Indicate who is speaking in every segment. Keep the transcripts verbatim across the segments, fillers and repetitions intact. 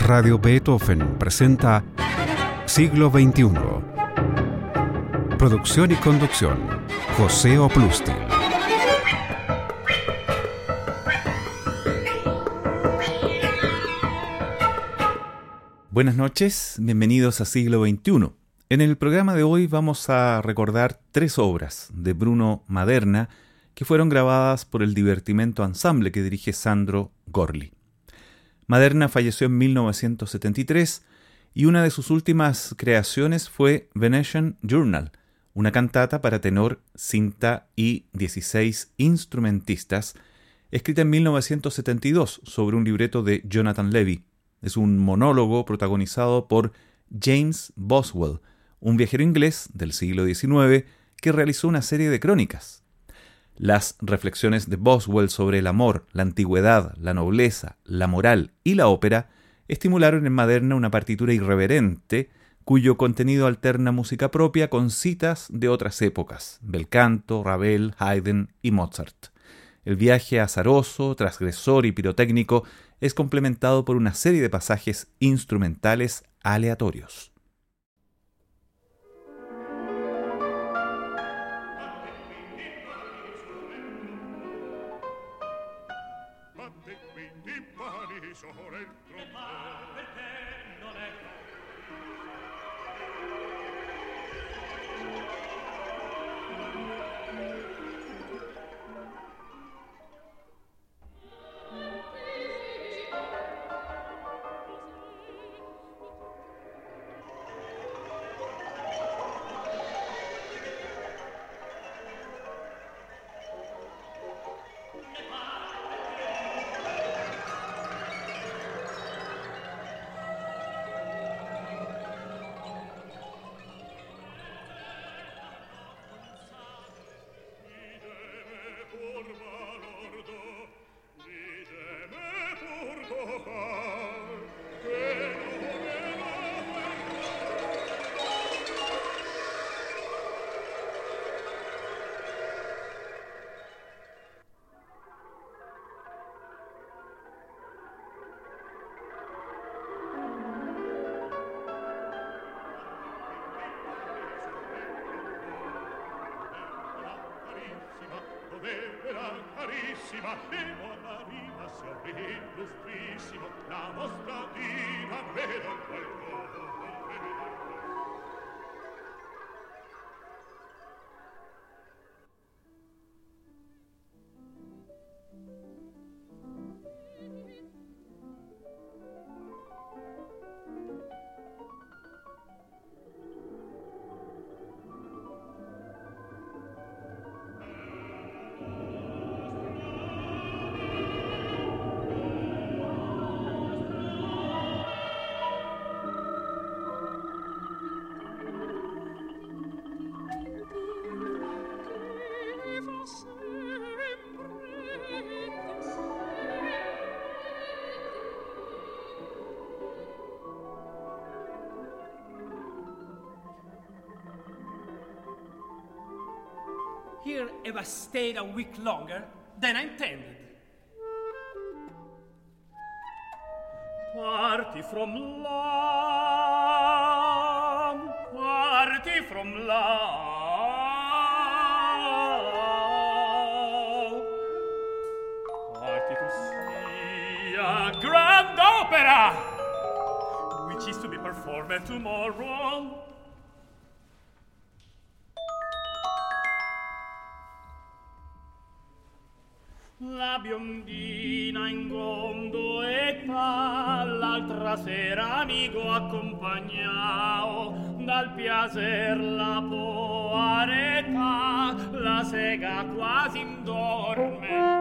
Speaker 1: Radio Beethoven presenta Siglo veintiuno. Producción y conducción, José Oplustil.
Speaker 2: Buenas noches, bienvenidos a Siglo veintiuno. En el programa de hoy vamos a recordar tres obras de Bruno Maderna que fueron grabadas por el Divertimento Ensemble que dirige Sandro Gorli. Maderna falleció en mil novecientos setenta y tres y una de sus últimas creaciones fue Venetian Journal, una cantata para tenor, cinta y dieciséis instrumentistas, escrita en mil novecientos setenta y dos sobre un libreto de Jonathan Levy. Es un monólogo protagonizado por James Boswell, un viajero inglés del siglo diecinueve que realizó una serie de crónicas. Las reflexiones de Boswell sobre el amor, la antigüedad, la nobleza, la moral y la ópera estimularon en Maderna una partitura irreverente cuyo contenido alterna música propia con citas de otras épocas, bel canto, Ravel, Haydn y Mozart. El viaje azaroso, transgresor y pirotécnico es complementado por una serie de pasajes instrumentales aleatorios.
Speaker 3: Here Eva stayed a week longer than I intended. Party from love, party from love, party to see a grand opera, which is to be performed tomorrow. La biondina in gondoletta l'altra sera amico accompagnao dal piacer la poareta la sega quasi indorme.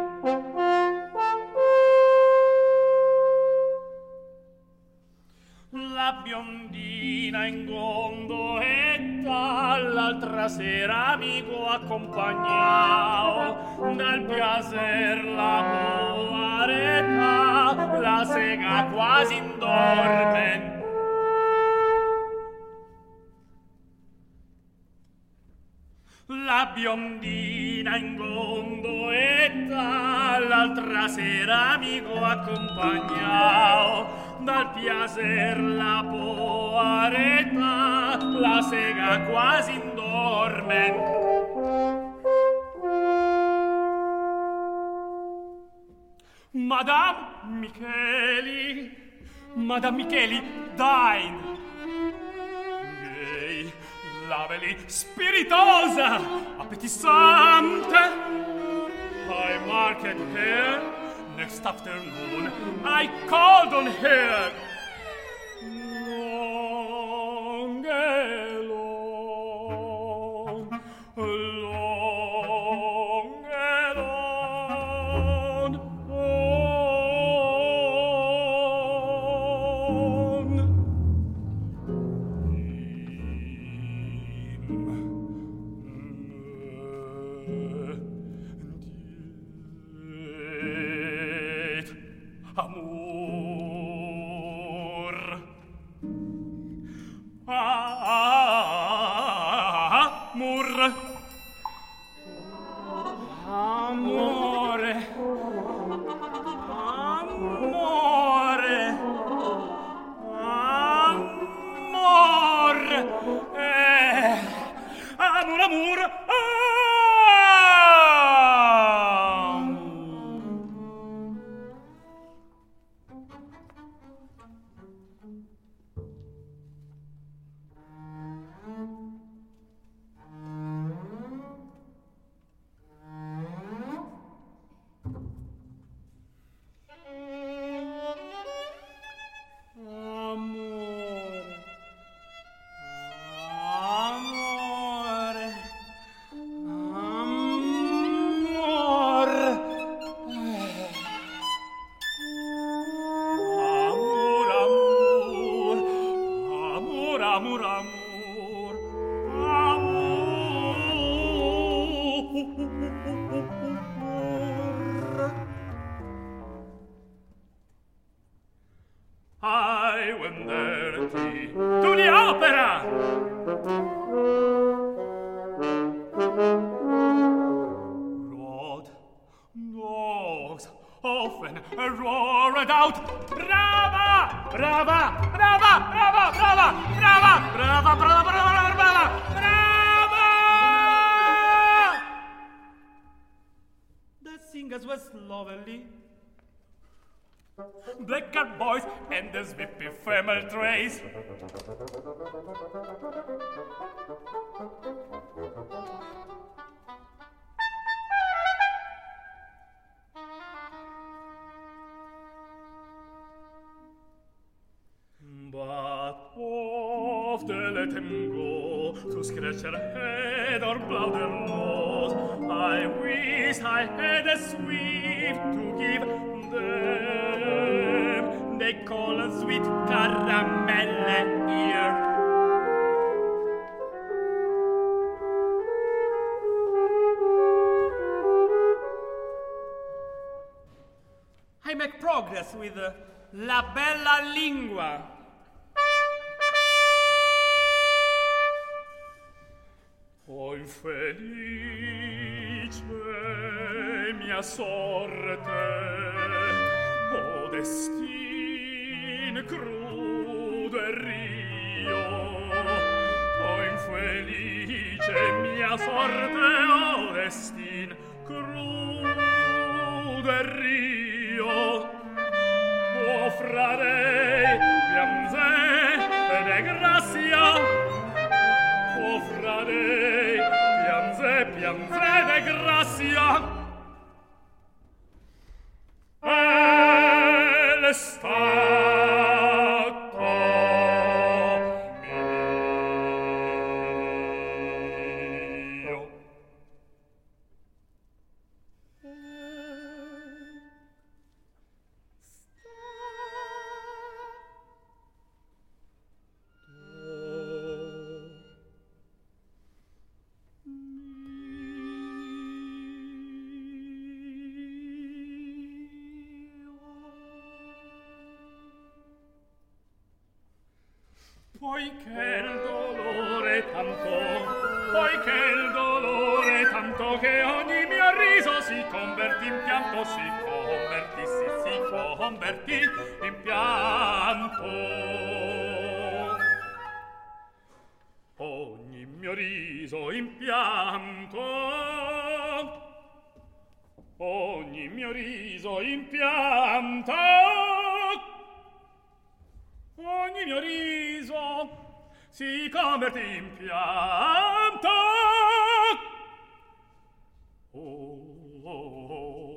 Speaker 3: La biondina in gondoletta l'altra sera amico accompagnao dal piacer la poareta la sega quasi indorme. La biondina in gondoletta l'altra sera amico accompagnao dal piacer la poareta, la sega quasi indormen. Madame Micheli, Madame Micheli, dine. Gay, lovely, spiritosa, appetissante. I marked her next afternoon. I called on her. Long and long, long and long, on. Amour. Amour. Amore. Amore. Amor. Eh. Amor, amor. I venderti tu di opera. Rod dogs often roared out, brava, brava, brava, brava, brava, brava, brava, brava, brava, brava, brava. The singers were lovely. Black-haired boys and the swippy female trays. But often let him go to scratch her head or blow their nose. I wish I had a sweet to give them. They call a sweet caramel ear. I make progress with uh, La Bella Lingua. O infelice mia sorte, o destin crudo e rio, o infelice mia sorte, o destin crudo e rio, o frare pianze de grazia, o frare pianze, pianze de grazia. E l'estate mio. Poiché il dolore tanto, poiché il dolore tanto che ogni mio riso si convertì in pianto, si convertì, si, si convertì in pianto. Ogni mio riso in pianto, ogni mio riso in pianto, ogni mio riso si convertì in pianto. Oh, oh, oh,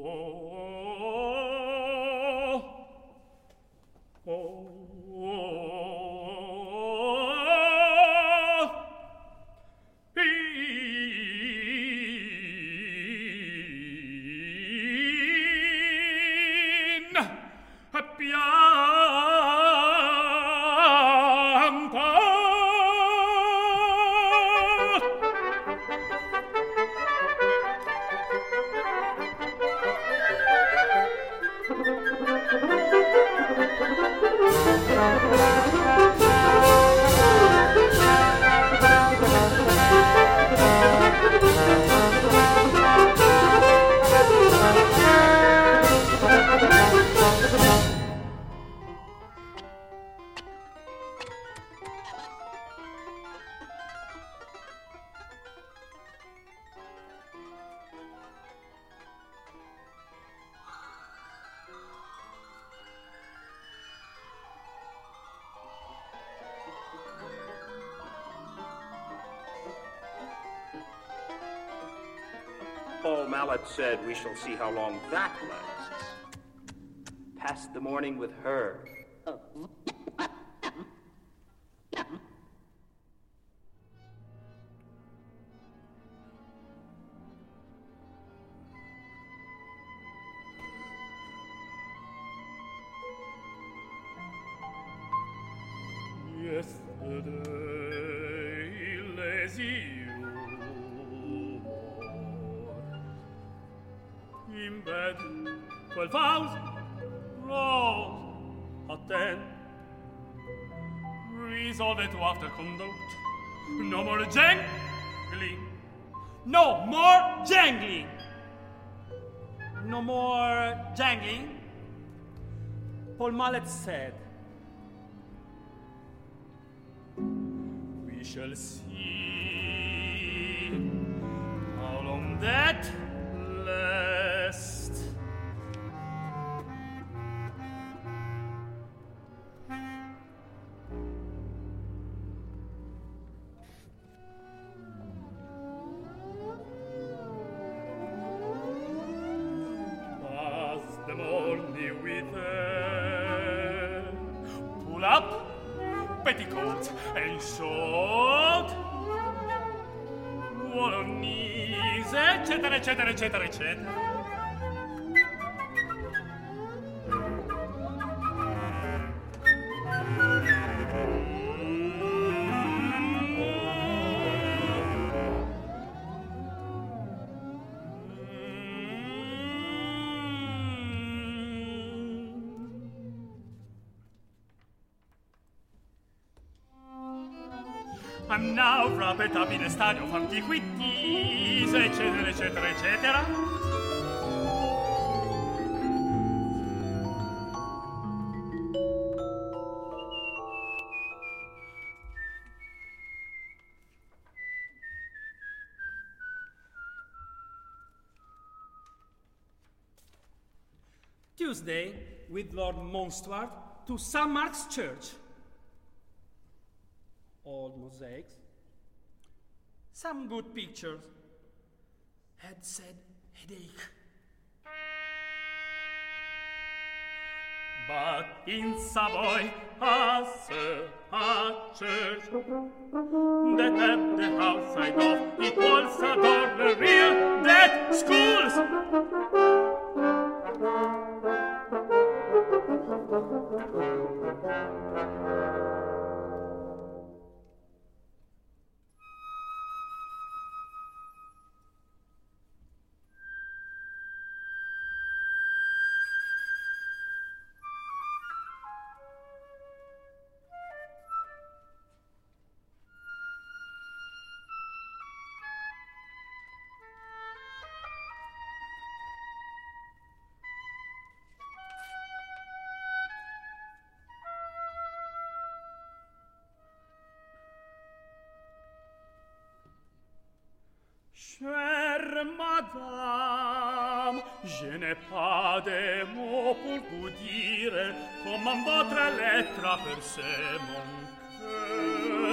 Speaker 3: oh, oh,
Speaker 4: Paul Mallet said, we shall see how long that lasts. Pass the morning with her.
Speaker 3: Yesterday, lazy in bed, twelve hours rose at ten. Resolve to after conduct. No more jangling. No more jangling. No more jangling. Paul Mallet said, we shall see how long that lasts. Pass the morning with her. Pull up petticoats and short, woolen knees, eccetera, eccetera, eccetera, eccetera. I'm now wrapped up in a study of antiquities, eccetera, eccetera, eccetera. Tuesday, with Lord Monstwart to Saint Mark's Church. Old mosaics, some good pictures. Head said headache. But in Savoy, a a church that at the house I know it was a dormeria that schools. je n'ai pas de mots pour vous dire comment votre lettre a percé mon cœur.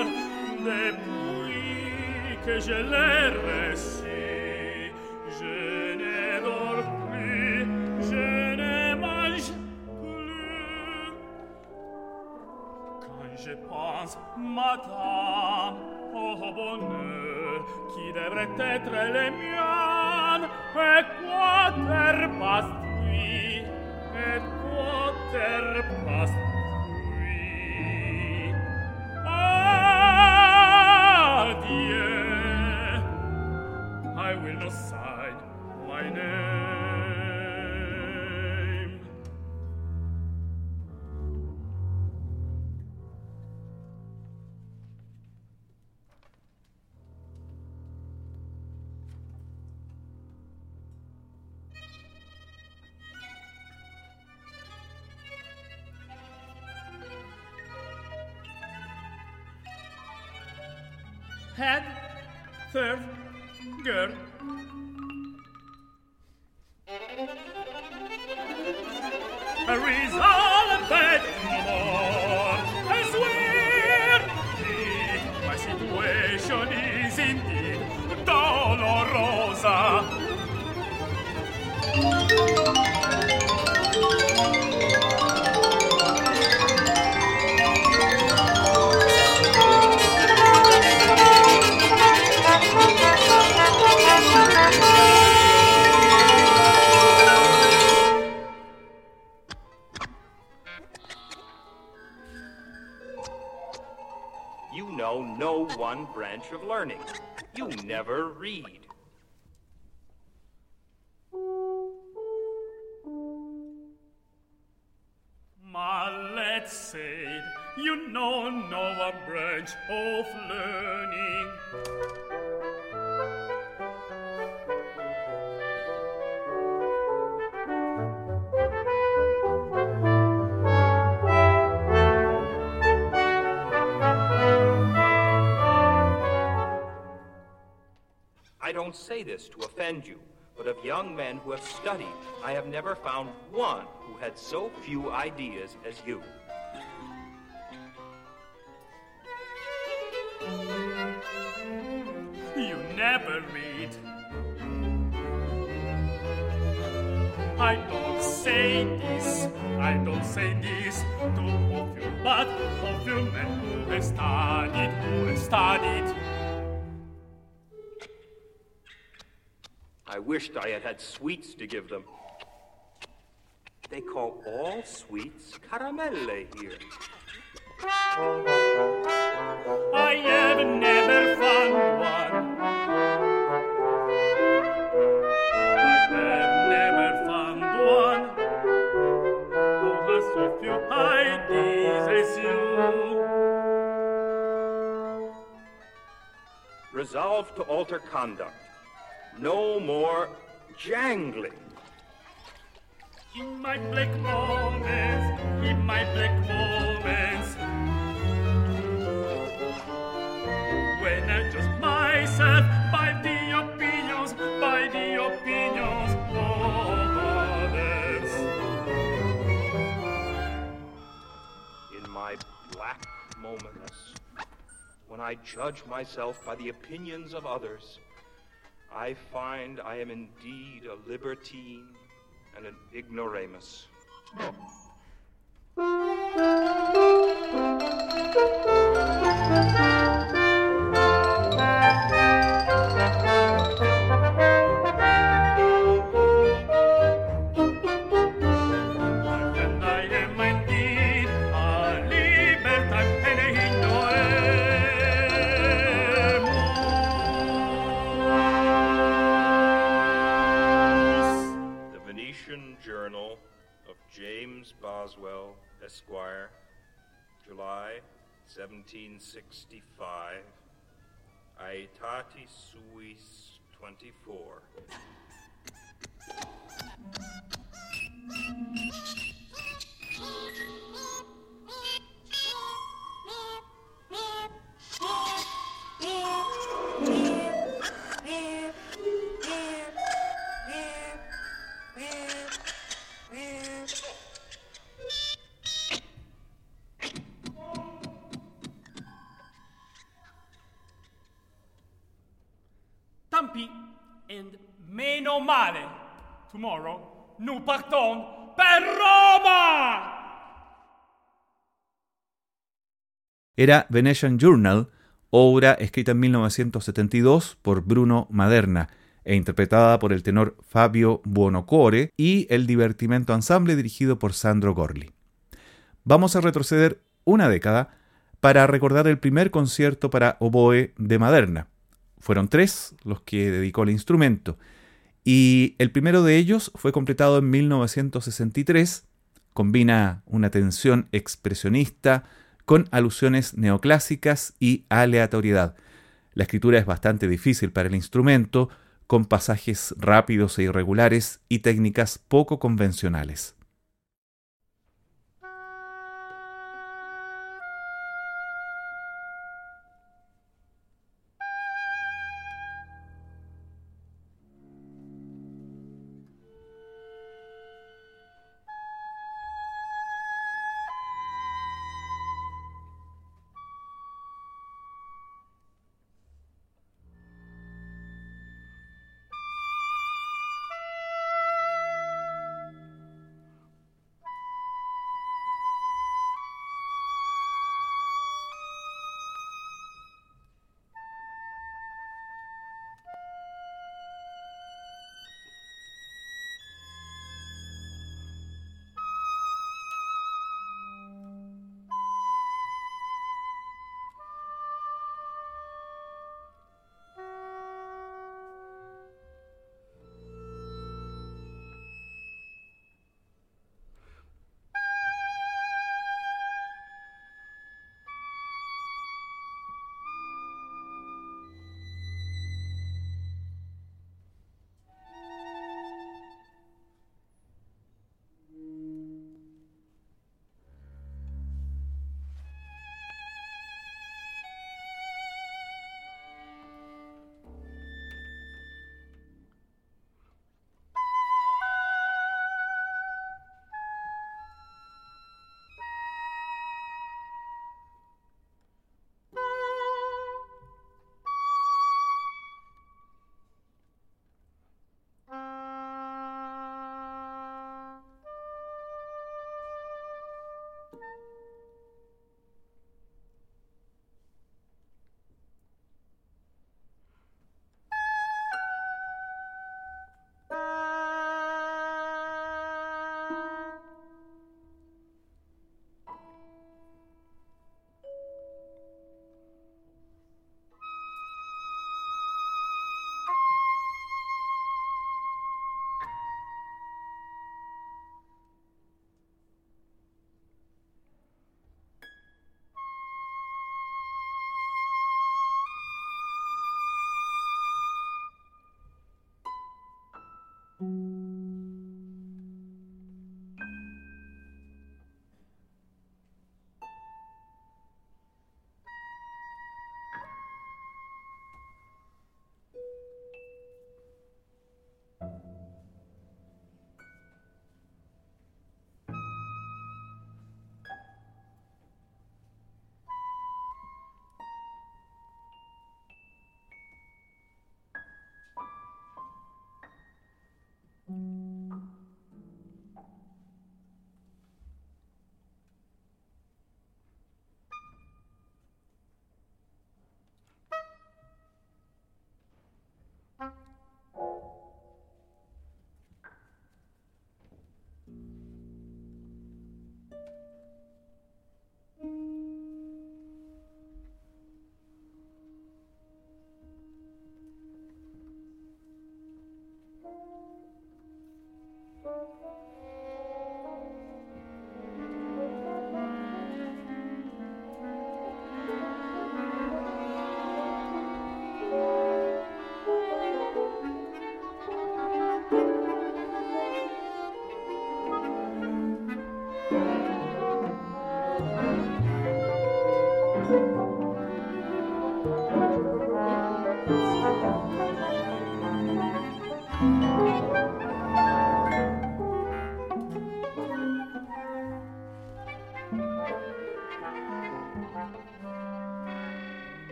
Speaker 3: Depuis que je l'ai reçu, je ne dors plus, je ne mange plus. Quand je pense, madame, au bonheur qui devrait être le mien, et quater pastui, et quater pastui. Adieu, I will not sign my name. Head, third, girl. Resolve no more. I swear, my situation is indeed dolorosa.
Speaker 4: You know no one branch of learning. You never read.
Speaker 3: Mallet said, you know no one branch of learning.
Speaker 4: I don't say this to offend you, but of young men who have studied, I have never found one who had so few ideas as you.
Speaker 3: You never read. I don't say this, I don't say this to of you, but of you men who have studied, who have studied.
Speaker 4: I wished I had had sweets to give them. They call all sweets caramelle here.
Speaker 3: I have never found one. I have never found one who has so few ideas as you.
Speaker 4: Resolve to alter conduct. No more jangling.
Speaker 3: In my black moments, in my black moments, when I judge myself by the opinions, by the opinions of others.
Speaker 4: In my black moments, when I judge myself by the opinions of others, I find I am indeed a libertine and an ignoramus. Journal of James Boswell, Esquire, July seventeen sixty-five, Aetati Suis twenty-four.
Speaker 3: male. Tomorrow, nous partons per Roma!
Speaker 2: Era Venetian Journal, obra escrita en mil novecientos setenta y dos por Bruno Maderna e interpretada por el tenor Fabio Buonocore y el Divertimento Ensemble dirigido por Sandro Gorli. Vamos a retroceder una década para recordar el primer concierto para oboe de Maderna. Fueron tres los que dedicó al instrumento, y el primero de ellos fue completado en mil novecientos sesenta y tres. Combina una tensión expresionista con alusiones neoclásicas y aleatoriedad. La escritura es bastante difícil para el instrumento, con pasajes rápidos e irregulares y técnicas poco convencionales.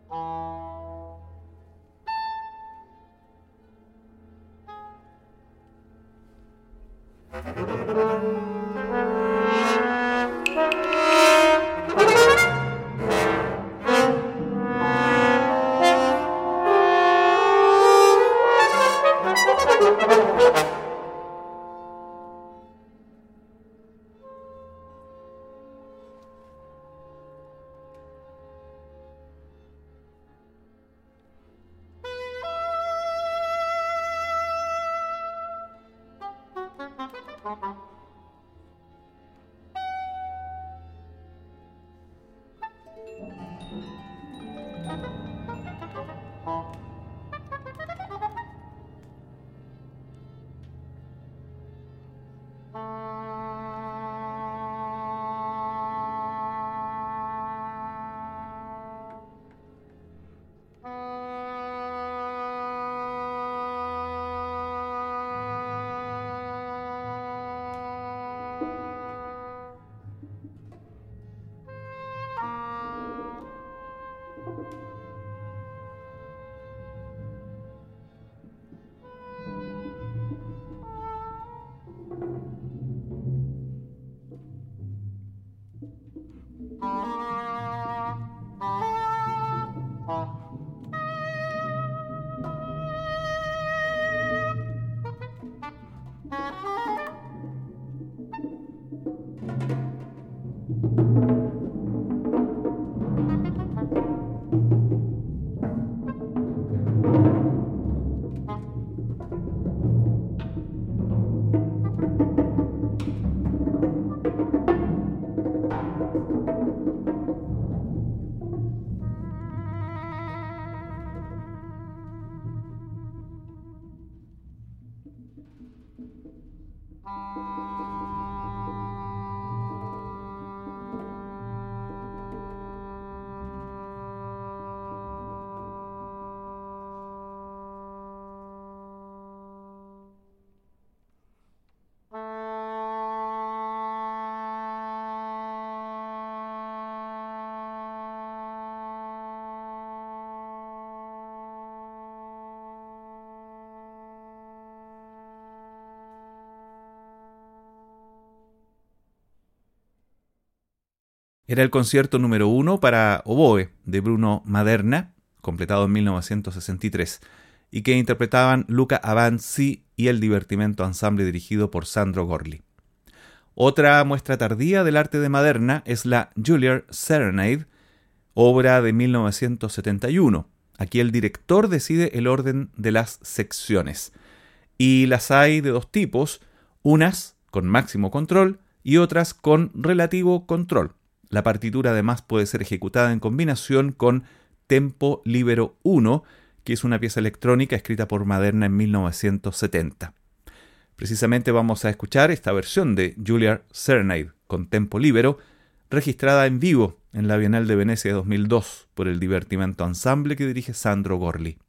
Speaker 2: Era el concierto número uno para oboe de Bruno Maderna, completado en mil novecientos sesenta y tres, y que interpretaban Luca Avanzi y el Divertimento Ensemble dirigido por Sandro Gorli. Otra muestra tardía del arte de Maderna es la Juilliard Serenade, obra de mil novecientos setenta y uno. Aquí el director decide el orden de las secciones, y las hay de dos tipos, unas con máximo control y otras con relativo control. La partitura además puede ser ejecutada en combinación con Tempo Libero uno, que es una pieza electrónica escrita por Maderna en mil novecientos setenta. Precisamente vamos a escuchar esta versión de Juilliard Serenade con Tempo Libero, registrada en vivo en la Bienal de Venecia de dos mil dos por el Divertimento Ensemble que dirige Sandro Gorli.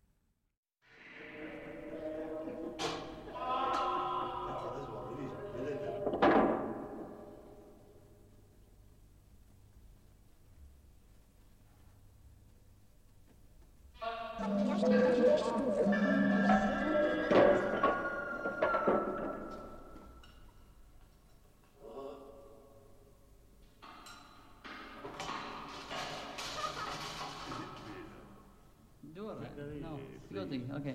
Speaker 5: Okay.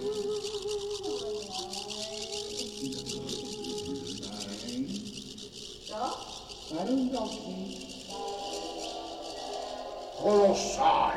Speaker 5: Fare un occhi. Colossale.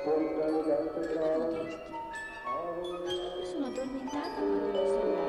Speaker 6: Sono addormentata quando lo sono.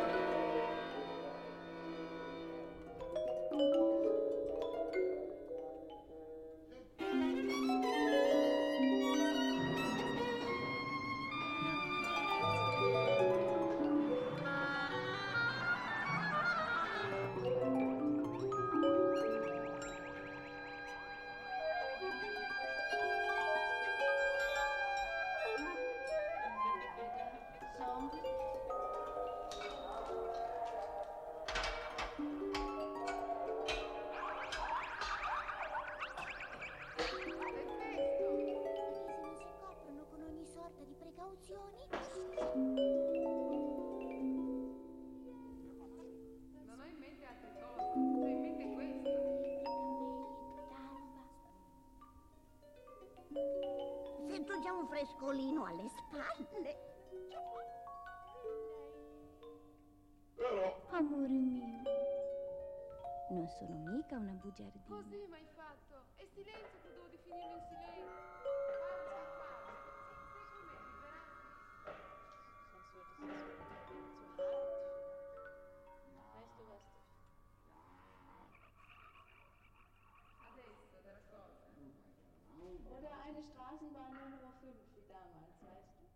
Speaker 7: Non ho in mente altre cose, ho in mente questo.
Speaker 8: Sento già un frescolino alle spalle.
Speaker 6: Amore mio, non sono mica una bugiardina.
Speaker 7: Così mi hai fatto? E silenzio, tu devo definirlo in silenzio.
Speaker 6: Oder eine Straßenbahn Nummer fünf wie damals, weißt du?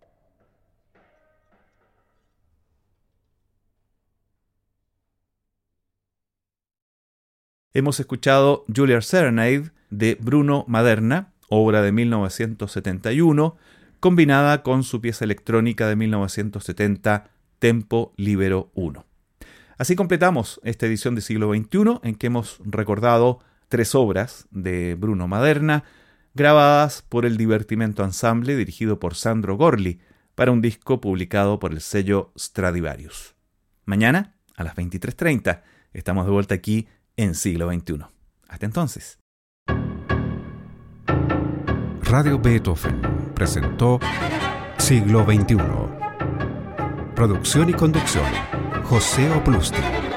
Speaker 2: Hemos escuchado Juilliard Serenade de Bruno Maderna, obra de mil novecientos setenta y uno, combinada con su pieza electrónica de mil novecientos setenta, Tempo Libero uno. Así completamos esta edición de Siglo veintiuno, en que hemos recordado tres obras de Bruno Maderna, grabadas por el Divertimento Ensemble dirigido por Sandro Gorli, para un disco publicado por el sello Stradivarius. Mañana, a las veintitrés treinta, estamos de vuelta aquí en Siglo veintiuno. Hasta entonces.
Speaker 1: Radio Beethoven presentó Siglo veintiuno. Producción y conducción, José Oplusti.